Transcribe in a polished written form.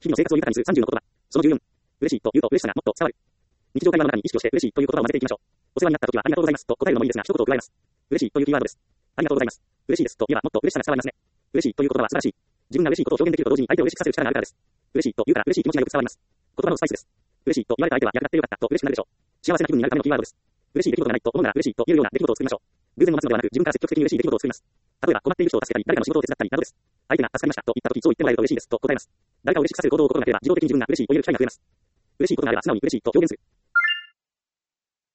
日々の生活を豊かにする30の言葉。その14。嬉しいと言うと嬉しさがもっと伝わる。日常会話の中に意識をして嬉しいという言葉を混ぜていきましょう。お世話になった時はありがとうございますと答えるのもいいですが、一言を加えます。嬉しいというキーワードです。ありがとうございます。嬉しいですと言えばもっと嬉しさが伝わりますね。嬉しいという言葉は素晴らしい。自分が嬉しいことを表現できると同時に相手を嬉しくさせる力があるからです。嬉しいと言うから嬉しい気持ちがよく伝わります。言葉のスパイスです。嬉しいと言われた相手は役立ってよかったと嬉しくなるでしょう。幸せな気分になるためのキーワードです。嬉しい出来事がないと思うなら嬉しいと言えるような出来事を作りましょう。偶然を待つのではなく自分から積極的に嬉しい出来事を作ります。例えば困っている人を助けたり誰かの仕事を手伝ったりなどです。相手が助かりましたと言った時そう言ってもらえると嬉しいですと答えます。誰かを嬉しくさせる行動を心がければ自動的に自分が嬉しいと言える機会が増えます。嬉しいことがあれば素直に嬉しいと表現する。